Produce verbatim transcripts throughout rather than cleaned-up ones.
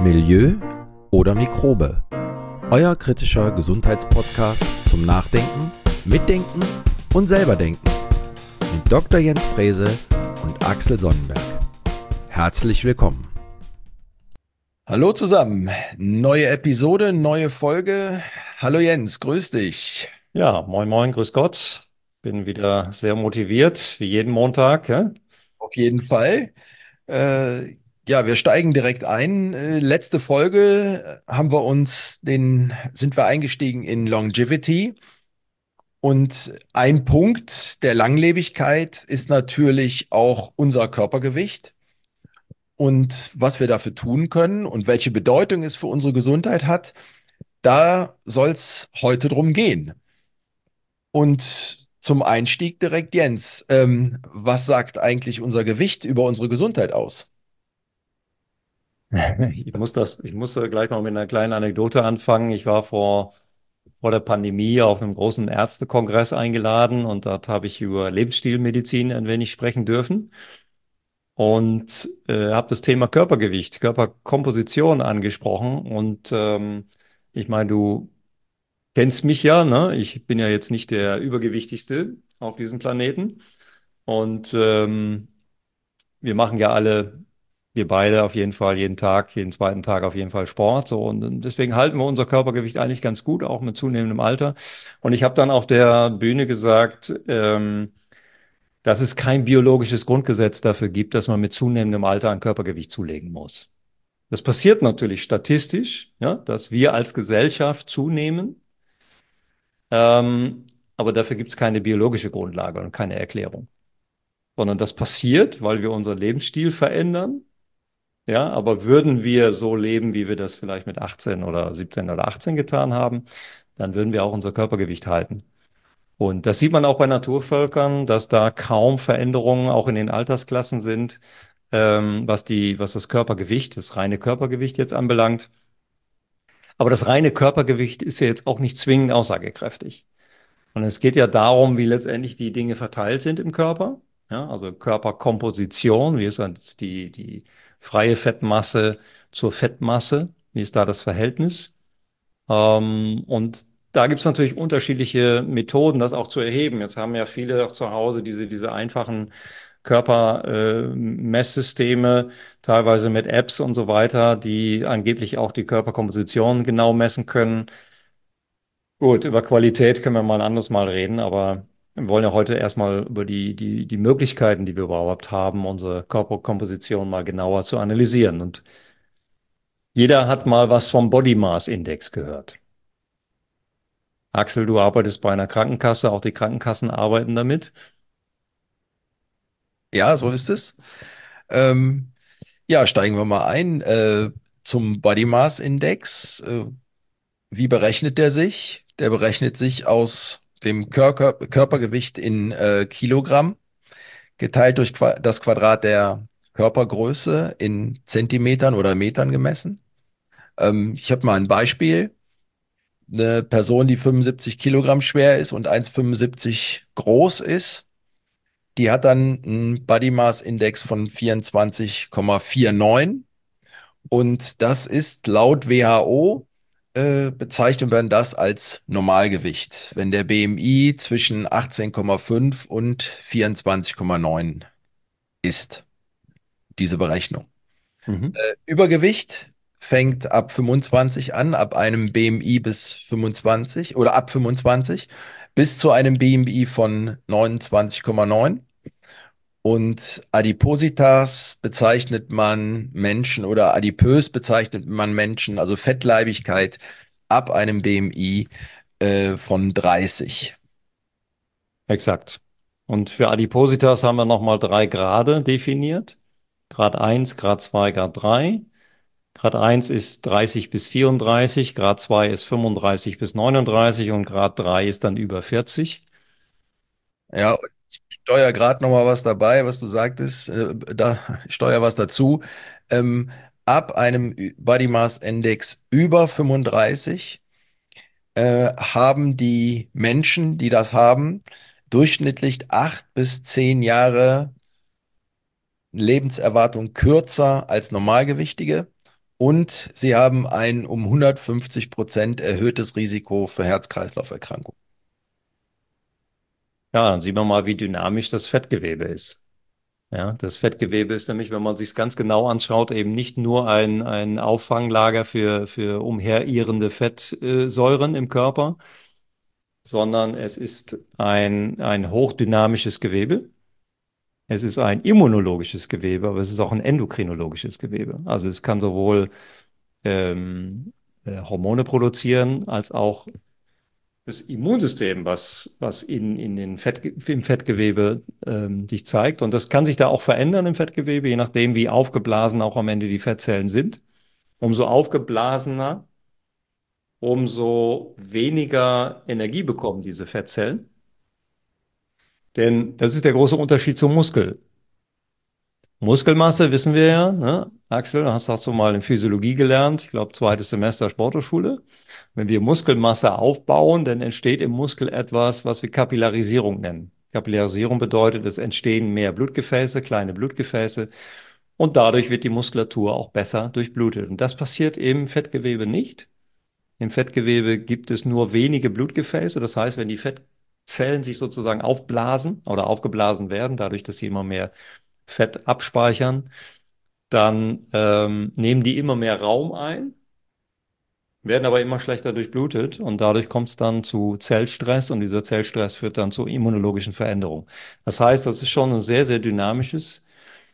Milieu oder Mikrobe? Euer kritischer Gesundheitspodcast zum Nachdenken, Mitdenken und selberdenken mit Doktor Jens Frese und Axel Sonnenberg. Herzlich willkommen. Hallo zusammen, neue Episode, neue Folge. Hallo Jens, grüß dich. Ja, moin moin, grüß Gott. Bin wieder sehr motiviert, wie jeden Montag. Ja? Auf jeden Fall. Äh, ja, wir steigen direkt ein. Äh, letzte Folge äh, haben wir uns den, sind wir eingestiegen in Longevity. Und ein Punkt der Langlebigkeit ist natürlich auch unser Körpergewicht und was wir dafür tun können und welche Bedeutung es für unsere Gesundheit hat. Da soll es heute drum gehen. Und zum Einstieg direkt, Jens, ähm, was sagt eigentlich unser Gewicht über unsere Gesundheit aus? Ich muss das, ich muss äh, gleich mal mit einer kleinen Anekdote anfangen. Ich war vor, vor der Pandemie auf einem großen Ärztekongress eingeladen und dort habe ich über Lebensstilmedizin ein wenig sprechen dürfen und äh, habe das Thema Körpergewicht, Körperkomposition angesprochen. Und ähm, ich meine, du kennst mich ja, ne? Ich bin ja jetzt nicht der Übergewichtigste auf diesem Planeten. Und ähm, wir machen ja alle, wir beide auf jeden Fall jeden Tag, jeden zweiten Tag auf jeden Fall Sport. So, und deswegen halten wir unser Körpergewicht eigentlich ganz gut, auch mit zunehmendem Alter. Und ich habe dann auf der Bühne gesagt, ähm, dass es kein biologisches Grundgesetz dafür gibt, dass man mit zunehmendem Alter ein Körpergewicht zulegen muss. Das passiert natürlich statistisch, ja, dass wir als Gesellschaft zunehmen, ähm, aber dafür gibt es keine biologische Grundlage und keine Erklärung. Sondern das passiert, weil wir unseren Lebensstil verändern. Ja, aber würden wir so leben, wie wir das vielleicht mit achtzehn oder siebzehn oder achtzehn getan haben, dann würden wir auch unser Körpergewicht halten. Und das sieht man auch bei Naturvölkern, dass da kaum Veränderungen auch in den Altersklassen sind, ähm, was die, was das Körpergewicht, das reine Körpergewicht jetzt anbelangt. Aber das reine Körpergewicht ist ja jetzt auch nicht zwingend aussagekräftig. Und es geht ja darum, wie letztendlich die Dinge verteilt sind im Körper. Ja, also Körperkomposition, wie ist jetzt die, die freie Fettmasse zur Fettmasse, wie ist da das Verhältnis? Ähm, und da gibt es natürlich unterschiedliche Methoden, das auch zu erheben. Jetzt haben ja viele auch zu Hause diese, diese einfachen Körpermesssysteme, äh, Messsysteme, teilweise mit Apps und so weiter, die angeblich auch die Körperkomposition genau messen können. Gut, über Qualität können wir mal ein anderes Mal reden, aber wir wollen ja heute erstmal über die, die, die Möglichkeiten, die wir überhaupt haben, unsere Körperkomposition mal genauer zu analysieren. Und jeder hat mal was vom Body Mass Index gehört. Axel, du arbeitest bei einer Krankenkasse, auch die Krankenkassen arbeiten damit. Ja, so ist es. Ähm, ja, steigen wir mal ein äh, zum Body Mass Index. Äh, wie berechnet der sich? Der berechnet sich aus dem Körper, Körpergewicht in äh, Kilogramm geteilt durch Qua das Quadrat der Körpergröße in Zentimetern oder Metern gemessen. Ähm, ich habe mal ein Beispiel. Eine Person, die fünfundsiebzig Kilogramm schwer ist und eins Komma fünfundsiebzig groß ist, die hat dann einen Body Mass Index von vierundzwanzig Komma neunundvierzig. Und das ist laut W H O, äh, bezeichnet werden das als Normalgewicht, wenn der B M I zwischen achtzehn Komma fünf und vierundzwanzig Komma neun ist, diese Berechnung. Mhm. Äh, Übergewicht fängt ab fünfundzwanzig an, ab einem B M I bis fünfundzwanzig oder ab fünfundzwanzig bis zu einem B M I von neunundzwanzig Komma neun. Und Adipositas bezeichnet man Menschen oder adipös bezeichnet man Menschen, also Fettleibigkeit ab einem B M I äh, von dreißig. Exakt. Und für Adipositas haben wir nochmal drei Grade definiert. Grad eins, Grad zwei, Grad drei. Grad eins ist dreißig bis vierunddreißig, Grad zwei ist fünfunddreißig bis neununddreißig und Grad drei ist dann über vierzig. Ja, und ich steuer gerade noch mal was dabei, was du sagtest, äh, da ich steuer was dazu. Ähm, ab einem Ü- Body Mass Index über fünfunddreißig äh, haben die Menschen, die das haben, durchschnittlich acht bis zehn Jahre Lebenserwartung kürzer als Normalgewichtige und sie haben ein um hundertfünfzig Prozent erhöhtes Risiko für Herz-Kreislauf-Erkrankungen. Ja, dann sieht man mal, wie dynamisch das Fettgewebe ist. Ja, das Fettgewebe ist nämlich, wenn man sich es ganz genau anschaut, eben nicht nur ein, ein Auffanglager für, für umherirrende Fettsäuren im Körper, sondern es ist ein, ein hochdynamisches Gewebe. Es ist ein immunologisches Gewebe, aber es ist auch ein endokrinologisches Gewebe. Also es kann sowohl ähm, äh, Hormone produzieren, als auch das Immunsystem, was, was in, in den Fett, im Fettgewebe ähm, sich zeigt. Und das kann sich da auch verändern im Fettgewebe, je nachdem, wie aufgeblasen auch am Ende die Fettzellen sind. Umso aufgeblasener, umso weniger Energie bekommen diese Fettzellen. Denn das ist der große Unterschied zum Muskel. Muskelmasse wissen wir ja, ne? Axel, hast du auch mal in Physiologie gelernt. Ich glaube, zweites Semester Sporthochschule. Wenn wir Muskelmasse aufbauen, dann entsteht im Muskel etwas, was wir Kapillarisierung nennen. Kapillarisierung bedeutet, es entstehen mehr Blutgefäße, kleine Blutgefäße und dadurch wird die Muskulatur auch besser durchblutet. Und das passiert im Fettgewebe nicht. Im Fettgewebe gibt es nur wenige Blutgefäße. Das heißt, wenn die Fettzellen sich sozusagen aufblasen oder aufgeblasen werden, dadurch, dass sie immer mehr Fett abspeichern, dann ähm, nehmen die immer mehr Raum ein, werden aber immer schlechter durchblutet und dadurch kommt es dann zu Zellstress und dieser Zellstress führt dann zu immunologischen Veränderungen. Das heißt, das ist schon ein sehr, sehr dynamisches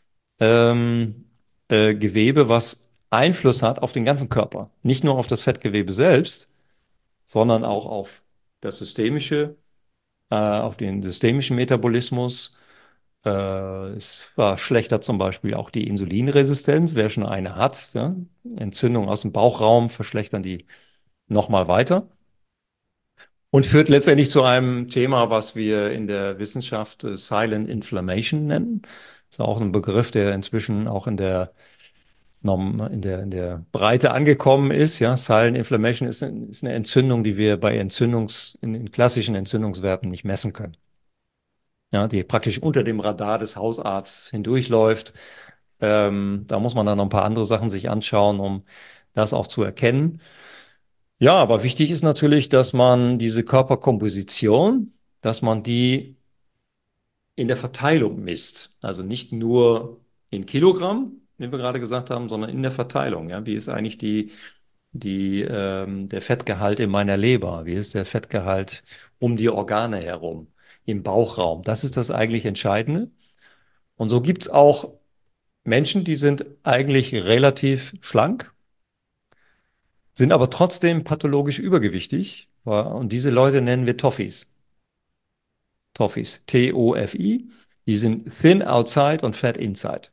ähm, äh, Gewebe, was Einfluss hat auf den ganzen Körper. Nicht nur auf das Fettgewebe selbst, sondern auch auf das systemische, äh, auf den systemischen Metabolismus. Äh, es verschlechtert zum Beispiel auch die Insulinresistenz. Wer schon eine hat, ja, Entzündungen aus dem Bauchraum verschlechtern die nochmal weiter. Und führt letztendlich zu einem Thema, was wir in der Wissenschaft äh, Silent Inflammation nennen. Das ist auch ein Begriff, der inzwischen auch in der, Norm- in der, in der Breite angekommen ist. Ja, Silent Inflammation ist, ein- ist eine Entzündung, die wir bei Entzündungs, in, in klassischen Entzündungswerten nicht messen können. Ja, die praktisch unter dem Radar des Hausarztes hindurchläuft. Ähm, da muss man dann noch ein paar andere Sachen sich anschauen, um das auch zu erkennen. Ja, aber wichtig ist natürlich, dass man diese Körperkomposition, dass man die in der Verteilung misst. Also nicht nur in Kilogramm, wie wir gerade gesagt haben, sondern in der Verteilung. Ja, wie ist eigentlich die, die, ähm, der Fettgehalt in meiner Leber? Wie ist der Fettgehalt um die Organe herum, im Bauchraum? Das ist das eigentlich Entscheidende. Und so gibt es auch Menschen, die sind eigentlich relativ schlank, sind aber trotzdem pathologisch übergewichtig. Und diese Leute nennen wir Toffees. Toffees, T O F I. Die sind thin outside und fat inside.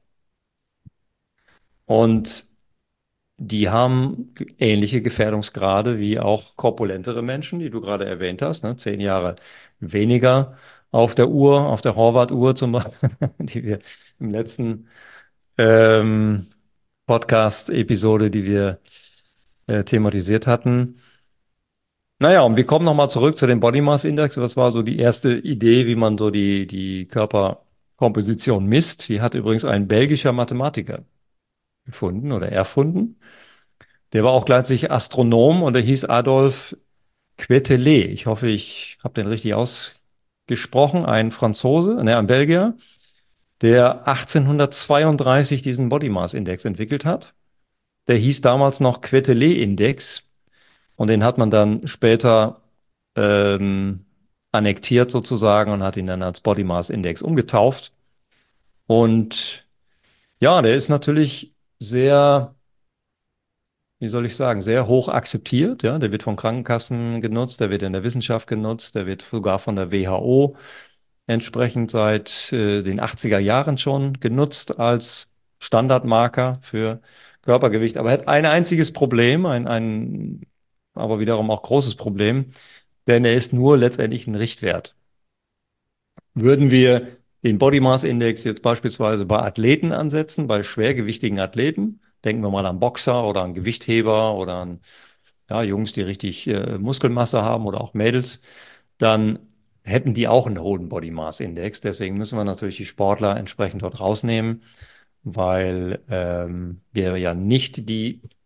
Und die haben ähnliche Gefährdungsgrade wie auch korpulentere Menschen, die du gerade erwähnt hast. Ne? Zehn Jahre weniger auf der Uhr, auf der Horvath-Uhr zum Beispiel, die wir im letzten ähm, Podcast-Episode, die wir äh, thematisiert hatten. Naja, und wir kommen nochmal zurück zu dem Body Mass Index. Das war so die erste Idee, wie man so die, die Körperkomposition misst. Die hat übrigens ein belgischer Mathematiker gefunden oder erfunden. Der war auch gleichzeitig Astronom und der hieß Adolphe Quetelet. Ich hoffe, ich habe den richtig ausgesprochen. Ein Franzose, ne, ein Belgier, der achtzehnhundertzweiunddreißig diesen Body Mass Index entwickelt hat. Der hieß damals noch Quetelet-Index. Und den hat man dann später ähm, annektiert sozusagen und hat ihn dann als Body Mass Index umgetauft. Und ja, der ist natürlich sehr, wie soll ich sagen, sehr hoch akzeptiert. Ja, der wird von Krankenkassen genutzt, der wird in der Wissenschaft genutzt, der wird sogar von der W H O entsprechend seit äh, den achtziger Jahren schon genutzt als Standardmarker für Körpergewicht. Aber er hat ein einziges Problem, ein, ein aber wiederum auch großes Problem, denn er ist nur letztendlich ein Richtwert. Würden wir den Body Mass Index jetzt beispielsweise bei Athleten ansetzen, bei schwergewichtigen Athleten, denken wir mal an Boxer oder an Gewichtheber oder an ja, Jungs, die richtig äh, Muskelmasse haben oder auch Mädels, dann hätten die auch einen hohen Body Mass Index. Deswegen müssen wir natürlich die Sportler entsprechend dort rausnehmen, weil ähm, wir ja nicht die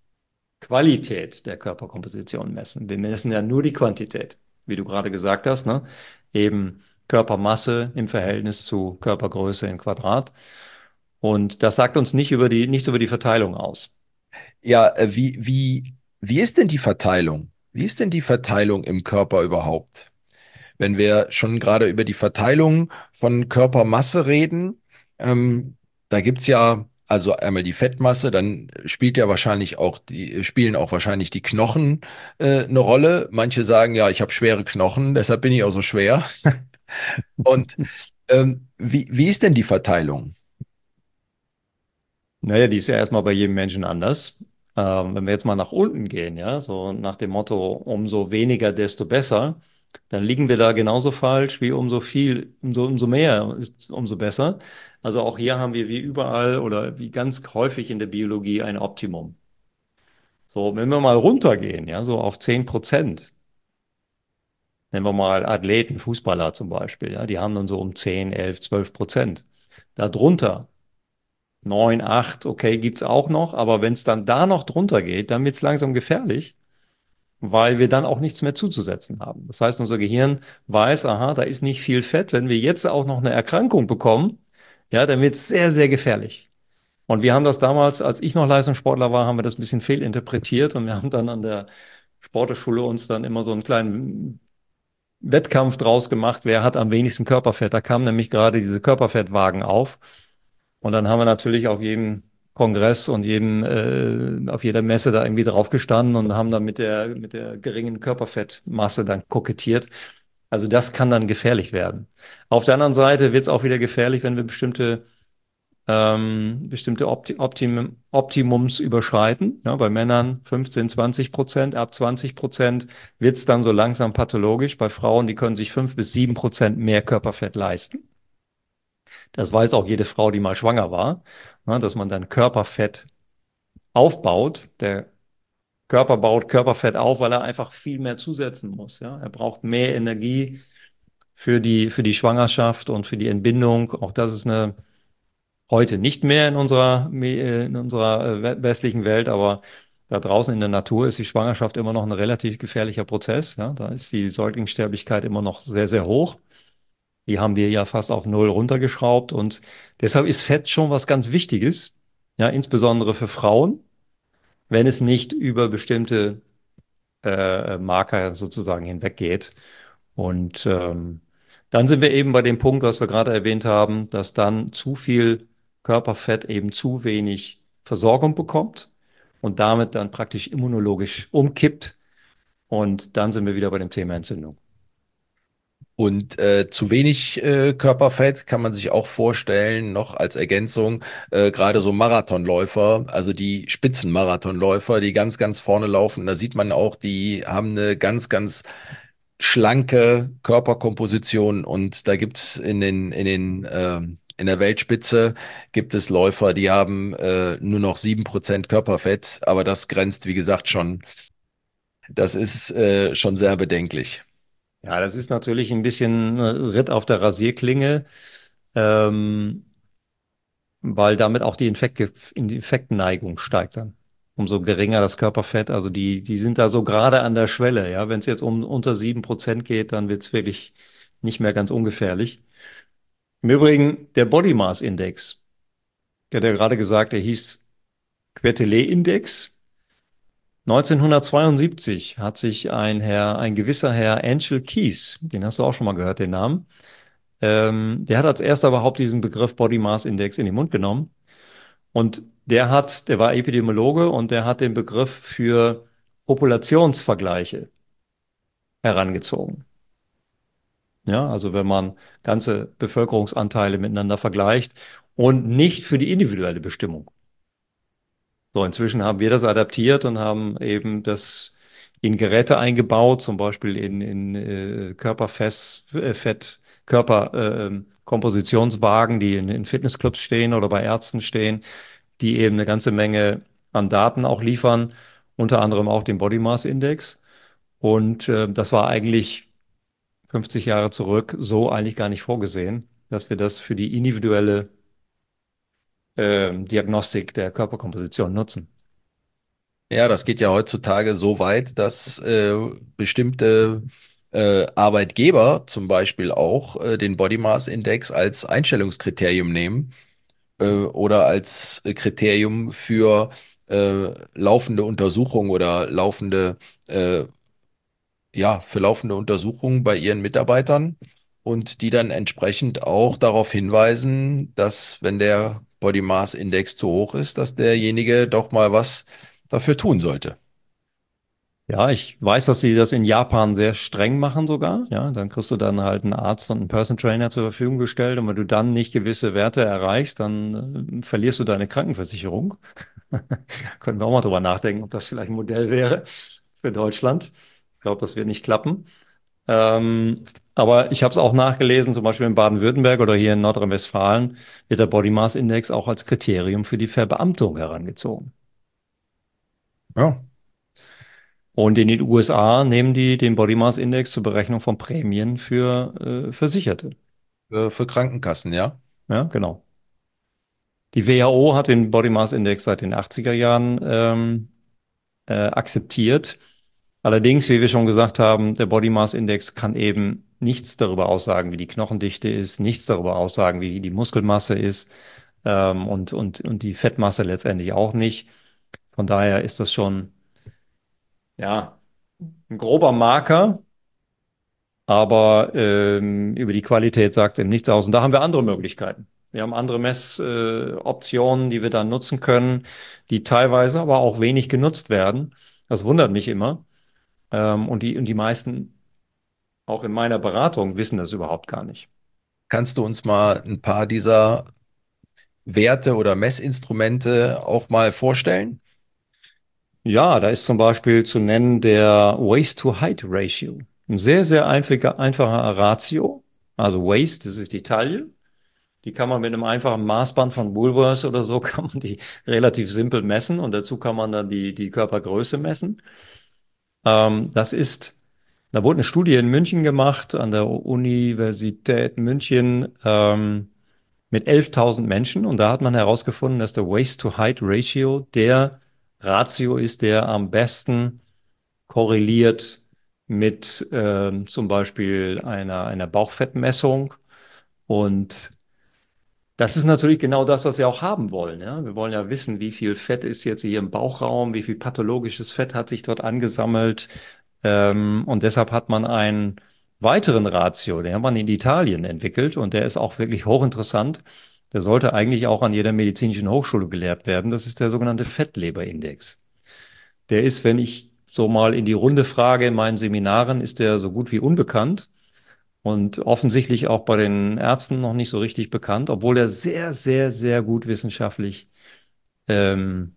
Qualität der Körperkomposition messen. Wir messen ja nur die Quantität, wie du gerade gesagt hast, ne? Eben Körpermasse im Verhältnis zu Körpergröße in Quadrat. Und das sagt uns nicht über die, nichts über die Verteilung aus. Ja, äh, wie, wie, wie ist denn die Verteilung? Wie ist denn die Verteilung im Körper überhaupt? Wenn wir schon gerade über die Verteilung von Körpermasse reden, ähm, da gibt's ja also einmal die Fettmasse, dann spielt ja wahrscheinlich auch die, spielen auch wahrscheinlich die Knochen äh, eine Rolle. Manche sagen, ja, ich habe schwere Knochen, deshalb bin ich auch so schwer. Und ähm, wie, wie ist denn die Verteilung? Naja, die ist ja erstmal bei jedem Menschen anders. Ähm, wenn wir jetzt mal nach unten gehen, ja, so nach dem Motto, umso weniger, desto besser, dann liegen wir da genauso falsch wie umso viel, umso, umso mehr ist umso besser. Also auch hier haben wir wie überall oder wie ganz häufig in der Biologie ein Optimum. So, wenn wir mal runtergehen, ja, so auf zehn Prozent, nehmen wir mal Athleten, Fußballer zum Beispiel, ja, die haben dann so um zehn, elf, zwölf Prozent. Darunter neun, acht, okay, gibt's auch noch, aber wenn es dann da noch drunter geht, dann wird es langsam gefährlich, weil wir dann auch nichts mehr zuzusetzen haben. Das heißt, unser Gehirn weiß, aha, da ist nicht viel Fett. Wenn wir jetzt auch noch eine Erkrankung bekommen, ja, dann wird es sehr, sehr gefährlich. Und wir haben das damals, als ich noch Leistungssportler war, haben wir das ein bisschen fehlinterpretiert und wir haben dann an der Sporteschule uns dann immer so einen kleinen Wettkampf draus gemacht, wer hat am wenigsten Körperfett. Da kamen nämlich gerade diese Körperfettwagen auf. Und dann haben wir natürlich auf jedem Kongress und jedem, äh, auf jeder Messe da irgendwie drauf gestanden und haben dann mit der, mit der geringen Körperfettmasse dann kokettiert. Also das kann dann gefährlich werden. Auf der anderen Seite wird es auch wieder gefährlich, wenn wir bestimmte, ähm, bestimmte Opti Optim Optimums überschreiten. Ja, bei Männern fünfzehn, zwanzig Prozent, ab zwanzig Prozent wird es dann so langsam pathologisch. Bei Frauen, die können sich fünf bis sieben Prozent mehr Körperfett leisten. Das weiß auch jede Frau, die mal schwanger war, ne, dass man dann Körperfett aufbaut. Der Körper baut Körperfett auf, weil er einfach viel mehr zusetzen muss. Ja? Er braucht mehr Energie für die, für die Schwangerschaft und für die Entbindung. Auch das ist eine heute nicht mehr in unserer, äh, in unserer äh, westlichen Welt, aber da draußen in der Natur ist die Schwangerschaft immer noch ein relativ gefährlicher Prozess. Ja? Da ist die Säuglingssterblichkeit immer noch sehr, sehr hoch. Die haben wir ja fast auf Null runtergeschraubt und deshalb ist Fett schon was ganz Wichtiges, ja, insbesondere für Frauen, wenn es nicht über bestimmte äh, Marker sozusagen hinweggeht. Und ähm, dann sind wir eben bei dem Punkt, was wir gerade erwähnt haben, dass dann zu viel Körperfett eben zu wenig Versorgung bekommt und damit dann praktisch immunologisch umkippt. Und dann sind wir wieder bei dem Thema Entzündung. Und äh, zu wenig äh, Körperfett kann man sich auch vorstellen, noch als Ergänzung, äh, gerade so Marathonläufer, also die Spitzenmarathonläufer, die ganz, ganz vorne laufen, da sieht man auch, die haben eine ganz, ganz schlanke Körperkomposition und da gibt's in den, in den, ähm, in der Weltspitze gibt es Läufer, die haben äh, nur noch sieben Prozent Körperfett, aber das grenzt, wie gesagt, schon, das ist äh, schon sehr bedenklich. Ja, das ist natürlich ein bisschen äh, Ritt auf der Rasierklinge, ähm, weil damit auch die Infekte, in die Infektneigung steigt dann. Umso geringer das Körperfett, also die, die sind da so gerade an der Schwelle. Ja, wenn es jetzt um unter sieben Prozent geht, dann wird es wirklich nicht mehr ganz ungefährlich. Im Übrigen, der Body Mass Index, der hat ja gerade gesagt, der hieß Quetelet-Index. neunzehnhundertzweiundsiebzig hat sich ein Herr, ein gewisser Herr Anschel Keys, den hast du auch schon mal gehört, den Namen, ähm, der hat als erster überhaupt diesen Begriff Body Mass Index in den Mund genommen. Und der hat, der war Epidemiologe und der hat den Begriff für Populationsvergleiche herangezogen. Ja, also wenn man ganze Bevölkerungsanteile miteinander vergleicht und nicht für die individuelle Bestimmung. So, inzwischen haben wir das adaptiert und haben eben das in Geräte eingebaut, zum Beispiel in, in äh, Körperfett, äh, Fett, Körper, äh, ähm, Kompositionswagen, die in, in Fitnessclubs stehen oder bei Ärzten stehen, die eben eine ganze Menge an Daten auch liefern, unter anderem auch den Body Mass Index. Und äh, das war eigentlich fünfzig Jahre zurück so eigentlich gar nicht vorgesehen, dass wir das für die individuelle äh, Diagnostik der Körperkomposition nutzen. Ja, das geht ja heutzutage so weit, dass äh, bestimmte äh, Arbeitgeber zum Beispiel auch äh, den Body Mass Index als Einstellungskriterium nehmen äh, oder als äh, Kriterium für äh, laufende Untersuchungen oder laufende, äh, ja, für laufende Untersuchungen bei ihren Mitarbeitern und die dann entsprechend auch darauf hinweisen, dass wenn der Body Mass Index zu hoch ist, dass derjenige doch mal was dafür tun sollte. Ja, ich weiß, dass sie das in Japan sehr streng machen sogar. Ja, dann kriegst du dann halt einen Arzt und einen Person Trainer zur Verfügung gestellt. Und wenn du dann nicht gewisse Werte erreichst, dann äh, verlierst du deine Krankenversicherung. Können wir auch mal drüber nachdenken, ob das vielleicht ein Modell wäre für Deutschland. Ich glaube, das wird nicht klappen. Ähm, aber ich habe es auch nachgelesen, zum Beispiel in Baden-Württemberg oder hier in Nordrhein-Westfalen wird der Body Mass Index auch als Kriterium für die Verbeamtung herangezogen. Ja, Und in den U S A nehmen die den Body Mass Index zur Berechnung von Prämien für äh, Versicherte. für, für Krankenkassen, ja. Ja, genau. Die W H O hat den Body Mass Index seit den achtziger Jahren ähm, äh, akzeptiert. Allerdings, wie wir schon gesagt haben, der Body Mass Index kann eben nichts darüber aussagen, wie die Knochendichte ist, nichts darüber aussagen, wie die Muskelmasse ist ähm, und, und, und die Fettmasse letztendlich auch nicht. Von daher ist das schon, ja, ein grober Marker, aber ähm, über die Qualität sagt ihm nichts aus. Und da haben wir andere Möglichkeiten. Wir haben andere Messoptionen, äh, Optionen, die wir dann nutzen können, die teilweise aber auch wenig genutzt werden. Das wundert mich immer. Ähm, und die, und die meisten, auch in meiner Beratung, wissen das überhaupt gar nicht. Kannst du uns mal ein paar dieser Werte oder Messinstrumente auch mal vorstellen? Ja, da ist zum Beispiel zu nennen der Waist-to-Height-Ratio. Ein sehr, sehr einfacher, einfacher Ratio. Also Waist, das ist die Taille. Die kann man mit einem einfachen Maßband von Woolworths oder so, kann man die relativ simpel messen und dazu kann man dann die, die Körpergröße messen. Ähm, das ist, da wurde eine Studie in München gemacht, an der Universität München, ähm, mit elftausend Menschen und da hat man herausgefunden, dass der Waist-to-Height-Ratio der Ratio ist, der am besten korreliert mit ähm, zum Beispiel einer, einer Bauchfettmessung. Und das ist natürlich genau das, was wir auch haben wollen. Ja? Wir wollen ja wissen, wie viel Fett ist jetzt hier im Bauchraum, wie viel pathologisches Fett hat sich dort angesammelt. Ähm, und deshalb hat man einen weiteren Ratio, den hat man in Italien entwickelt und der ist auch wirklich hochinteressant. Der sollte eigentlich auch an jeder medizinischen Hochschule gelehrt werden. Das ist der sogenannte Fettleberindex. Der ist, wenn ich so mal in die Runde frage in meinen Seminaren, ist der so gut wie unbekannt und offensichtlich auch bei den Ärzten noch nicht so richtig bekannt, obwohl er sehr, sehr, sehr gut wissenschaftlich ähm,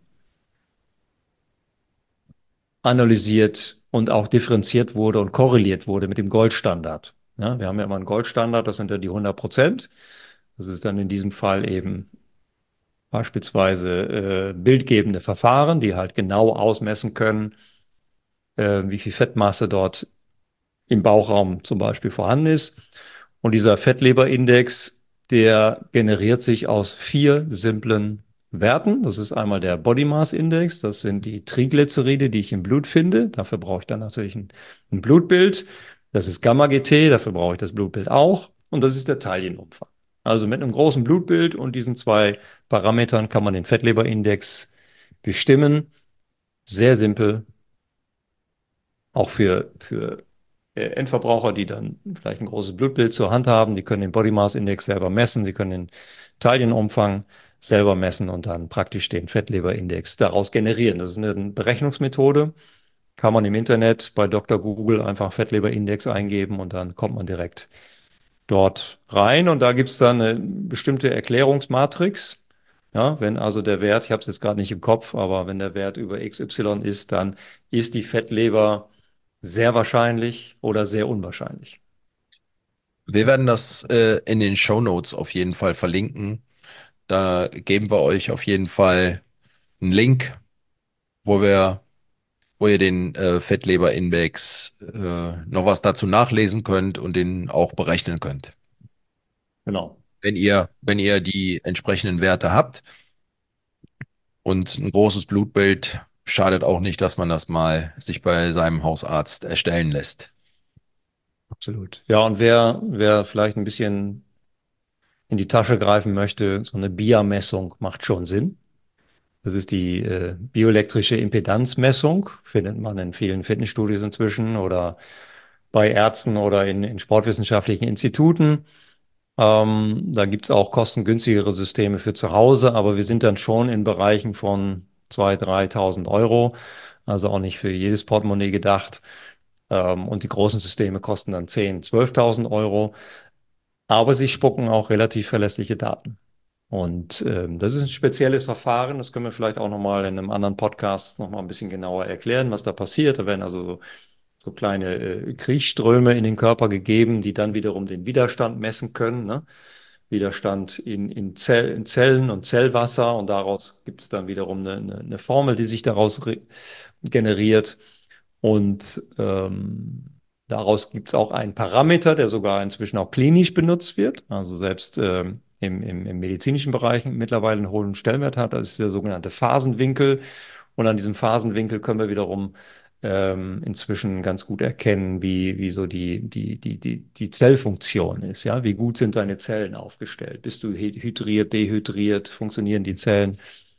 analysiert und auch differenziert wurde und korreliert wurde mit dem Goldstandard. Ja, wir haben ja immer einen Goldstandard, das sind ja die hundert Prozent. Das ist dann in diesem Fall eben beispielsweise äh, bildgebende Verfahren, die halt genau ausmessen können, äh, wie viel Fettmasse dort im Bauchraum zum Beispiel vorhanden ist. Und dieser Fettleberindex, der generiert sich aus vier simplen Werten. Das ist einmal der Body Mass Index, das sind die Triglyceride, die ich im Blut finde. Dafür brauche ich dann natürlich ein, ein Blutbild. Das ist Gamma-G T, dafür brauche ich das Blutbild auch. Und das ist der Taillenumfang. Also mit einem großen Blutbild und diesen zwei Parametern kann man den Fettleberindex bestimmen. Sehr simpel, auch für, für äh, Endverbraucher, die dann vielleicht ein großes Blutbild zur Hand haben, die können den Body Mass Index selber messen, sie können den Taillenumfang selber messen und dann praktisch den Fettleberindex daraus generieren. Das ist eine Berechnungsmethode, kann man im Internet bei Doktor Google einfach Fettleberindex eingeben und dann kommt man direkt dort rein und da gibt es dann eine bestimmte Erklärungsmatrix. Ja, wenn also der Wert, ich habe es jetzt gerade nicht im Kopf, aber wenn der Wert über X Y ist, dann ist die Fettleber sehr wahrscheinlich oder sehr unwahrscheinlich. Wir werden das äh, in den Shownotes auf jeden Fall verlinken. Da geben wir euch auf jeden Fall einen Link, wo wir, wo ihr den äh, Fettleberindex äh, noch was dazu nachlesen könnt und den auch berechnen könnt. Genau. Wenn ihr, wenn ihr die entsprechenden Werte habt und ein großes Blutbild, schadet auch nicht, dass man das mal sich bei seinem Hausarzt erstellen lässt. Absolut. Ja, und wer, wer vielleicht ein bisschen in die Tasche greifen möchte, so eine B I A-Messung macht schon Sinn. Das ist die äh, bioelektrische Impedanzmessung, findet man in vielen Fitnessstudios inzwischen oder bei Ärzten oder in, in sportwissenschaftlichen Instituten. Ähm, da gibt es auch kostengünstigere Systeme für zu Hause, aber wir sind dann schon in Bereichen von zweitausend, dreitausend Euro, also auch nicht für jedes Portemonnaie gedacht. Ähm, und die großen Systeme kosten dann zehntausend, zwölftausend Euro, aber sie spucken auch relativ verlässliche Daten. Und ähm, das ist ein spezielles Verfahren. Das können wir vielleicht auch nochmal in einem anderen Podcast nochmal ein bisschen genauer erklären, was da passiert. Da werden also so, so kleine äh, Kriechströme in den Körper gegeben, die dann wiederum den Widerstand messen können. Ne? Widerstand in, in, Zell, in Zellen und Zellwasser. Und daraus gibt es dann wiederum eine, eine, eine Formel, die sich daraus re- generiert. Und ähm, daraus gibt es auch einen Parameter, der sogar inzwischen auch klinisch benutzt wird. Also selbst ähm, im, im, im medizinischen Bereich mittlerweile einen hohen Stellenwert hat. Das ist der sogenannte Phasenwinkel. Und an diesem Phasenwinkel können wir wiederum ähm, inzwischen ganz gut erkennen, wie, wie so die, die, die, die, die Zellfunktion ist. Ja? Wie gut sind deine Zellen aufgestellt? Bist du hydriert, dehydriert? Funktionieren die Zellen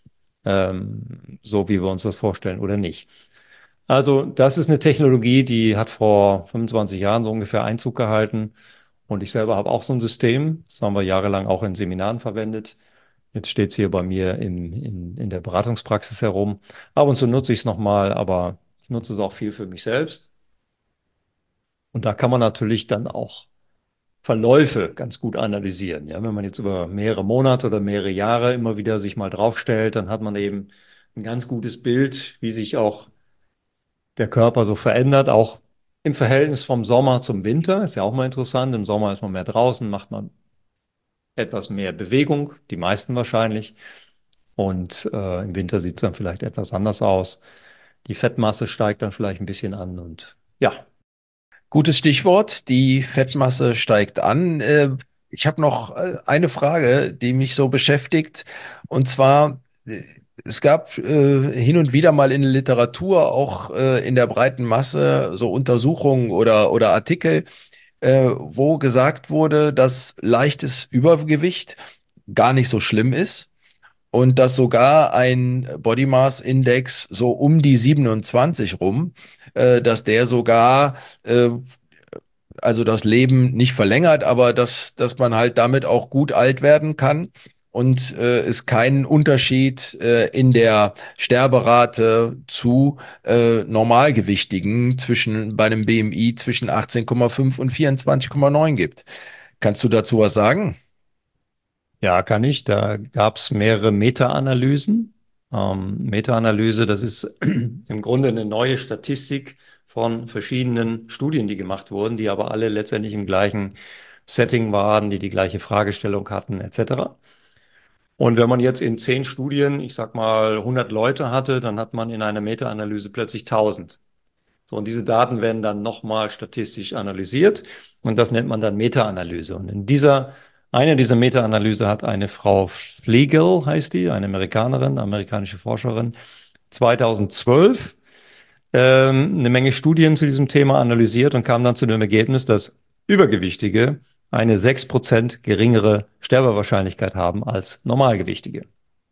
ähm, so, wie wir uns das vorstellen oder nicht? Also, das ist eine Technologie, die hat vor fünfundzwanzig Jahren so ungefähr Einzug gehalten. Und ich selber habe auch so ein System. Das haben wir jahrelang auch in Seminaren verwendet. Jetzt steht es hier bei mir in, in, in der Beratungspraxis herum. Ab und zu nutze ich es nochmal, aber ich nutze es auch viel für mich selbst. Und da kann man natürlich dann auch Verläufe ganz gut analysieren. Ja, wenn man jetzt über mehrere Monate oder mehrere Jahre immer wieder sich mal draufstellt, dann hat man eben ein ganz gutes Bild, wie sich auch der Körper so verändert, auch im Verhältnis vom Sommer zum Winter. Ist ja auch mal interessant. Im Sommer ist man mehr draußen, macht man etwas mehr Bewegung, die meisten wahrscheinlich. Und äh, im Winter sieht es dann vielleicht etwas anders aus. Die Fettmasse steigt dann vielleicht ein bisschen an und ja, Gutes Stichwort, die Fettmasse steigt an. Äh, Ich habe noch äh, eine Frage, die mich so beschäftigt. Und zwar, äh, es gab äh, hin und wieder mal in der Literatur, auch äh, in der breiten Masse, so Untersuchungen oder, oder Artikel, äh, wo gesagt wurde, dass leichtes Übergewicht gar nicht so schlimm ist. Und dass sogar ein Body Mass Index so um die siebenundzwanzig rum, äh, dass der sogar äh, also das Leben nicht verlängert, aber dass, dass man halt damit auch gut alt werden kann und äh, es keinen Unterschied äh, in der Sterberate zu äh, Normalgewichtigen zwischen bei einem B M I zwischen achtzehn Komma fünf und vierundzwanzig Komma neun gibt. Kannst du dazu was sagen? ja, kann ich. Da gab es mehrere Meta-Analysen. Ähm, Meta-Analyse, das ist im Grunde eine neue Statistik von verschiedenen Studien, die gemacht wurden, die aber alle letztendlich im gleichen Setting waren, die die gleiche Fragestellung hatten, et cetera. Und wenn man jetzt in zehn Studien, ich sag mal, hundert Leute hatte, dann hat man in einer Meta-Analyse plötzlich tausend. So, und diese Daten werden dann nochmal statistisch analysiert und das nennt man dann Meta-Analyse. Und in dieser, eine dieser Meta-Analyse hat eine Frau Flegel, heißt die, eine Amerikanerin, amerikanische Forscherin, zweitausendzwölf ähm, eine Menge Studien zu diesem Thema analysiert und kam dann zu dem Ergebnis, dass Übergewichtige eine sechs Prozent geringere Sterbewahrscheinlichkeit haben als Normalgewichtige.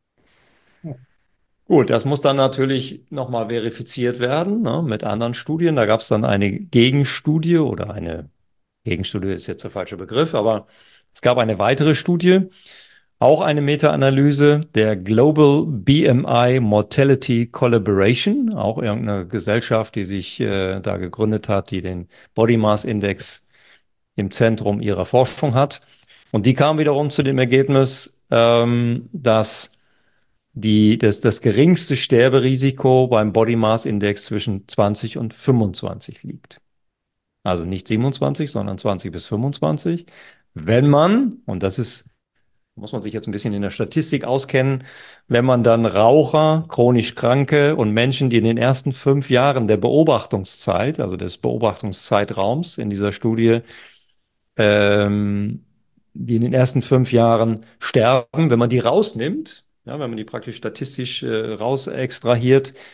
Gut, das muss dann natürlich nochmal verifiziert werden, ne, mit anderen Studien. Da gab es dann eine Gegenstudie oder eine Gegenstudie ist jetzt der falsche Begriff, aber es gab eine weitere Studie, auch eine Meta-Analyse der Global B M I Mortality Collaboration, auch irgendeine Gesellschaft, die sich äh, da gegründet hat, die den Body Mass Index im Zentrum ihrer Forschung hat. Und die kam wiederum zu dem Ergebnis, ähm, dass die, das, das geringste Sterberisiko beim Body Mass Index zwischen zwanzig und fünfundzwanzig liegt. Also nicht siebenundzwanzig, sondern zwanzig bis fünfundzwanzig. Wenn man, und das ist, muss man sich jetzt ein bisschen in der Statistik auskennen, wenn man dann Raucher, chronisch Kranke und Menschen, die in den ersten fünf Jahren der Beobachtungszeit, also des Beobachtungszeitraums in dieser Studie, ähm, die in den ersten fünf Jahren sterben, wenn man die rausnimmt, ja, wenn man die praktisch statistisch äh, raus extrahiert,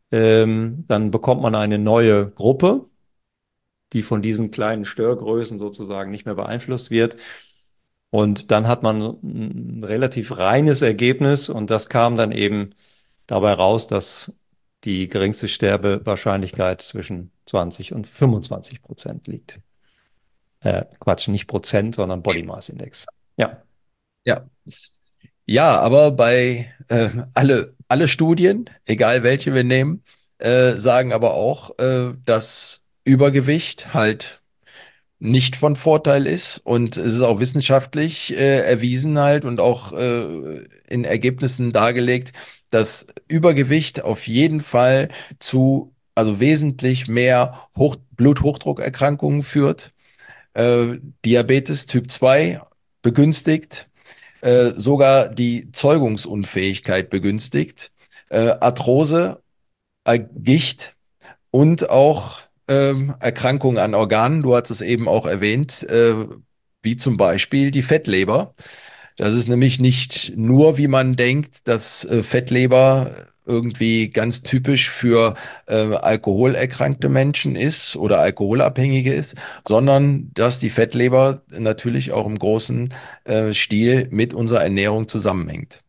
ähm, dann bekommt man eine neue Gruppe, die von diesen kleinen Störgrößen sozusagen nicht mehr beeinflusst wird. Und dann hat man ein relativ reines Ergebnis und das kam dann eben dabei raus, dass die geringste Sterbewahrscheinlichkeit zwischen zwanzig und fünfundzwanzig Prozent liegt. Äh, Quatsch, nicht Prozent, sondern Body Mass Index. Ja, Ja. Ja, aber bei äh, alle, alle Studien, egal welche wir nehmen, äh, sagen aber auch, äh, dass Übergewicht halt nicht von Vorteil ist. Und es ist auch wissenschaftlich äh, erwiesen halt und auch äh, in Ergebnissen dargelegt, dass Übergewicht auf jeden Fall zu, also wesentlich mehr Hoch Bluthochdruckerkrankungen führt, äh, Diabetes Typ zwei begünstigt, äh, sogar die Zeugungsunfähigkeit begünstigt, äh, Arthrose, äh, Gicht und auch ähm, Erkrankungen an Organen. Du hast es eben auch erwähnt, äh, wie zum Beispiel die Fettleber. Das ist nämlich nicht nur, wie man denkt, dass äh, Fettleber irgendwie ganz typisch für äh, alkoholerkrankte Menschen ist oder Alkoholabhängige ist, sondern dass die Fettleber natürlich auch im großen äh, Stil mit unserer Ernährung zusammenhängt.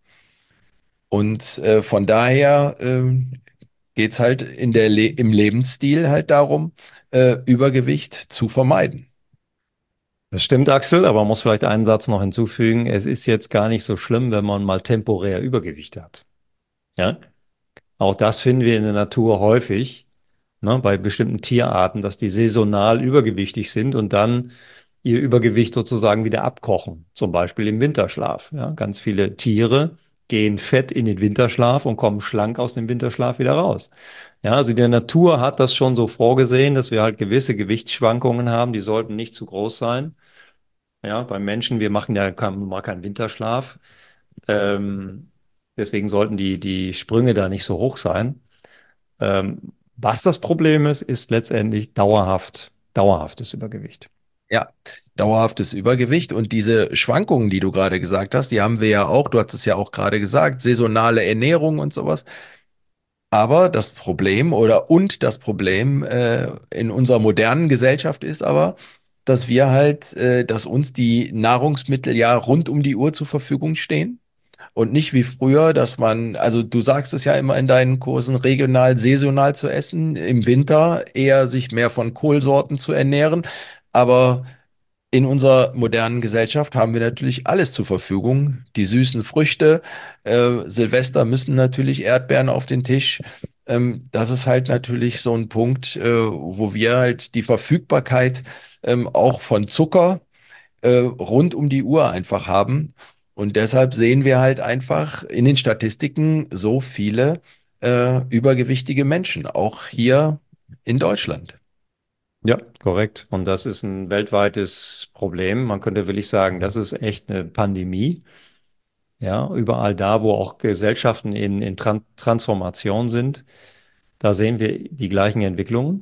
Und äh, von daher ähm, geht es halt in der Le im Lebensstil halt darum, äh, Übergewicht zu vermeiden. das stimmt, Axel, aber man muss vielleicht einen Satz noch hinzufügen. Es ist jetzt gar nicht so schlimm, wenn man mal temporär Übergewicht hat. Ja? Auch das finden wir in der Natur häufig, ne, bei bestimmten Tierarten, dass die saisonal übergewichtig sind und dann ihr Übergewicht sozusagen wieder abkochen, zum Beispiel im Winterschlaf. Ja, ganz viele Tiere gehen fett in den Winterschlaf und kommen schlank aus dem Winterschlaf wieder raus. Ja, also die Natur hat das schon so vorgesehen, dass wir halt gewisse Gewichtsschwankungen haben, die sollten nicht zu groß sein. Ja, beim Menschen, wir machen ja kein, mal keinen Winterschlaf. Ähm, deswegen sollten die, die Sprünge da nicht so hoch sein. Ähm, was das Problem ist, ist letztendlich dauerhaft, dauerhaftes Übergewicht. Ja, dauerhaftes Übergewicht und diese Schwankungen, die du gerade gesagt hast, die haben wir ja auch, du hast es ja auch gerade gesagt, saisonale Ernährung und sowas. Aber das Problem oder und das Problem äh, in unserer modernen Gesellschaft ist aber, dass wir halt, äh, dass uns die Nahrungsmittel ja rund um die Uhr zur Verfügung stehen. Und nicht wie früher, dass man, also du sagst es ja immer in deinen Kursen, regional, saisonal zu essen, im Winter eher sich mehr von Kohlsorten zu ernähren. Aber in unserer modernen Gesellschaft haben wir natürlich alles zur Verfügung. Die süßen Früchte, äh, Silvester müssen natürlich Erdbeeren auf den Tisch. Ähm, das ist halt natürlich so ein Punkt, äh, wo wir halt die Verfügbarkeit ähm, auch von Zucker äh, rund um die Uhr einfach haben. Und deshalb sehen wir halt einfach in den Statistiken so viele äh, übergewichtige Menschen, auch hier in Deutschland. Ja, korrekt. Und das ist ein weltweites Problem. Man könnte wirklich sagen, das ist echt eine Pandemie. Ja, überall da, wo auch Gesellschaften in, in Tran Transformation sind, da sehen wir die gleichen Entwicklungen.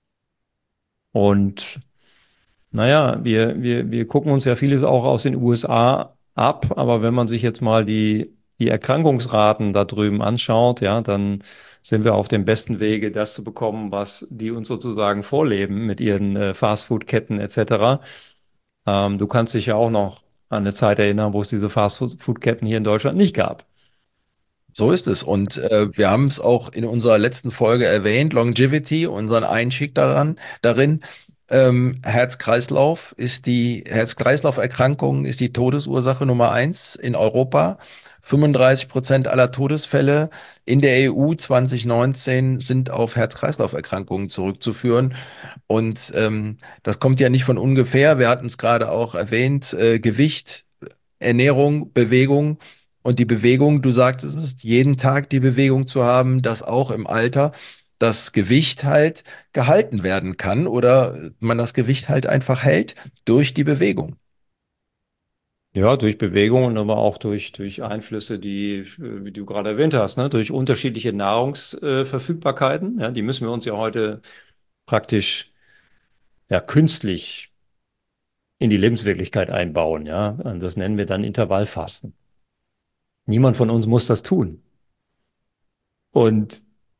Und naja, wir, wir, wir gucken uns ja vieles auch aus den U S A ab, aber wenn man sich jetzt mal die, die Erkrankungsraten da drüben anschaut, ja, dann sind wir auf dem besten Wege, das zu bekommen, was die uns sozusagen vorleben mit ihren äh, Fastfood-Ketten et cetera. Ähm, du kannst dich ja auch noch an eine Zeit erinnern, wo es diese Fastfood-Ketten hier in Deutschland nicht gab. So ist es. Und äh, wir haben es auch in unserer letzten Folge erwähnt, Longevity, unseren Einstieg daran, darin. Ähm, Herz-Kreislauf ist die Herz-Kreislauf-Erkrankung ist die Todesursache Nummer eins in Europa. fünfunddreißig Prozent aller Todesfälle in der E U zwanzig neunzehn sind auf Herz-Kreislauf-Erkrankungen zurückzuführen. Und ähm, das kommt ja nicht von ungefähr. Wir hatten es gerade auch erwähnt, äh, Gewicht, Ernährung, Bewegung. Und die Bewegung, du sagtest es, ist jeden Tag die Bewegung zu haben, dass auch im Alter das Gewicht halt gehalten werden kann oder man das Gewicht halt einfach hält durch die Bewegung. Ja, durch Bewegung und aber auch durch, durch Einflüsse, die, äh, wie du gerade erwähnt hast, ne, durch unterschiedliche Nahrungsverfügbarkeiten. Ja, die müssen wir uns ja heute praktisch ja, künstlich in die Lebenswirklichkeit einbauen. Ja, und das nennen wir dann Intervallfasten. Niemand von uns muss das tun. Und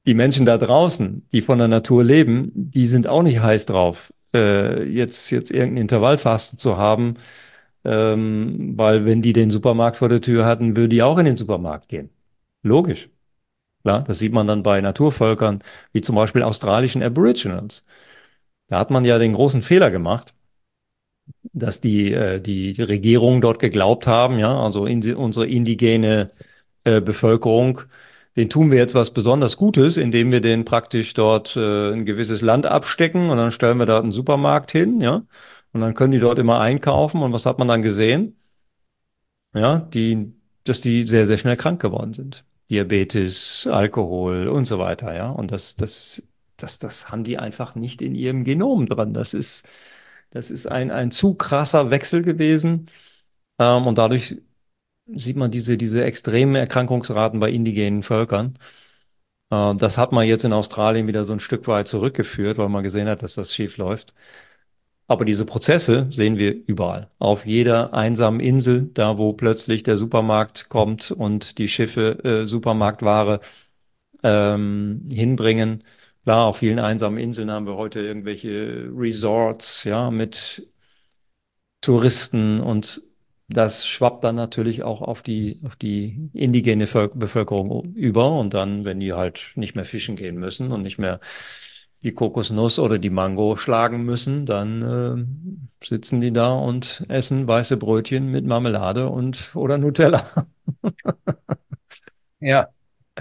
Die Menschen da draußen, die von der Natur leben, die sind auch nicht heiß drauf, äh, jetzt, jetzt irgendein Intervallfasten zu haben, ähm, weil wenn die den Supermarkt vor der Tür hatten, würden die auch in den Supermarkt gehen. Logisch. Klar, das sieht man dann bei Naturvölkern, wie zum Beispiel australischen Aboriginals. Da hat man ja den großen Fehler gemacht, dass die, äh, die, die Regierungen dort geglaubt haben, ja, also in, unsere indigene äh, Bevölkerung, den tun wir jetzt was besonders Gutes, indem wir denen praktisch dort äh, ein gewisses Land abstecken und dann stellen wir dort einen Supermarkt hin, ja, und dann können die dort immer einkaufen und was hat man dann gesehen? Ja, die, dass die sehr, sehr schnell krank geworden sind. Diabetes, Alkohol und so weiter, ja. Und das, das, das, das haben die einfach nicht in ihrem Genom dran. Das ist, das ist ein, ein zu krasser Wechsel gewesen. Ähm, und dadurch sieht man diese, diese extremen Erkrankungsraten bei indigenen Völkern. Äh, das hat man jetzt in Australien wieder so ein Stück weit zurückgeführt, weil man gesehen hat, dass das schief läuft. Aber diese Prozesse sehen wir überall. Auf jeder einsamen Insel, da wo plötzlich der Supermarkt kommt und die Schiffe äh, Supermarktware ähm, hinbringen. Klar, auf vielen einsamen Inseln haben wir heute irgendwelche Resorts, ja, mit Touristen und das schwappt dann natürlich auch auf die, auf die indigene Völ- Bevölkerung über und dann, wenn die halt nicht mehr fischen gehen müssen und nicht mehr die Kokosnuss oder die Mango schlagen müssen, dann äh, sitzen die da und essen weiße Brötchen mit Marmelade und oder Nutella. Ja.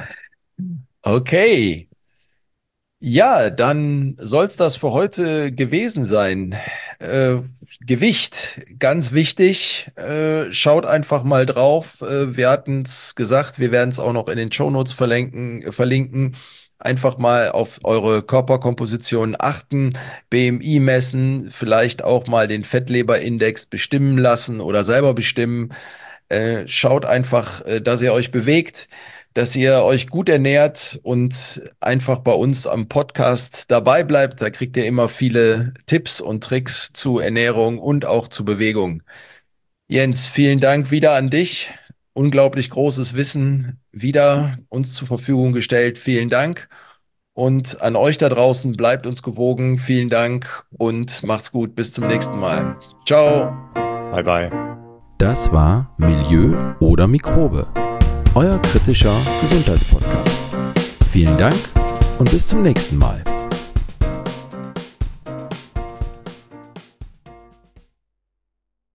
Okay. Ja, dann soll's das für heute gewesen sein. Äh, Gewicht, ganz wichtig. Äh, schaut einfach mal drauf. Äh, wir hatten's gesagt, wir werden es auch noch in den Shownotes verlinken, verlinken. Einfach mal auf eure Körperkomposition achten, B M I messen, vielleicht auch mal den Fettleberindex bestimmen lassen oder selber bestimmen. Äh, schaut einfach, äh, dass ihr euch bewegt, dass ihr euch gut ernährt und einfach bei uns am Podcast dabei bleibt. Da kriegt ihr immer viele Tipps und Tricks zu Ernährung und auch zu Bewegung. Jens, vielen Dank wieder an dich. Unglaublich großes Wissen wieder uns zur Verfügung gestellt. Vielen Dank. Und an euch da draußen, bleibt uns gewogen. Vielen Dank und macht's gut. Bis zum nächsten Mal. Ciao. Bye bye. Das war Milieu oder Mikrobe, euer kritischer Gesundheitspodcast. Vielen Dank und bis zum nächsten Mal.